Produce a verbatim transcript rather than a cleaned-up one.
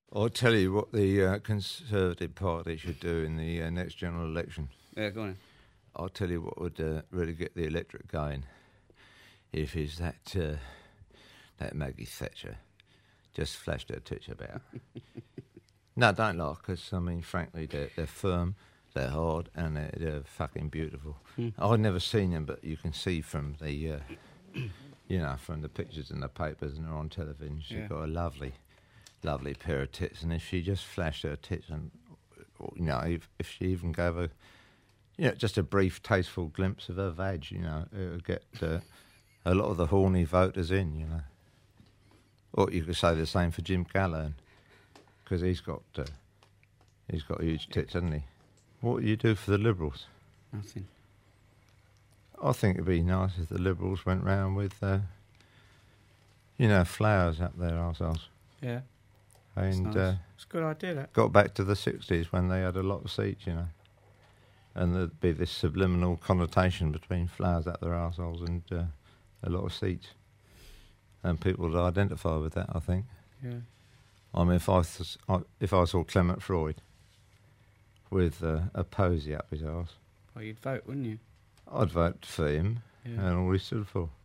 I'll tell you what the uh, Conservative Party should do in the uh, next general election. Yeah, go on. I'll tell you what would uh, really get the electorate going. If is that uh, that Maggie Thatcher just flashed her tits about. No, don't laugh, because, I mean, frankly, they're, they're firm, they're hard, and they're, they're fucking beautiful. Mm. I've never seen them, but you can see from the, uh, you know, from the pictures in the papers and they're on television, she's Yeah. got a lovely, lovely pair of tits. And if she just flashed her tits and, you know, if, if she even gave a, you know, just a brief, tasteful glimpse of her vag, you know, it would get uh, a lot of the horny voters in, you know. Or you could say the same for Jim Callaghan, because he's got uh, he's got huge tits, hasn't he? What do you do for the Liberals? Nothing. I think it'd be nice if the Liberals went round with, uh, you know, flowers up their arseholes. Yeah. And nice. uh, It's a good idea, that. got back to the sixties when they had a lot of seats, you know. And there'd be this subliminal connotation between flowers up their arseholes and uh, a lot of seats. And people would identify with that, I think. Yeah. I mean, if I, th- if I saw Clement Freud with uh, a posy up his arse, Well, you'd vote, wouldn't you? I'd vote for him Yeah. and all he stood for.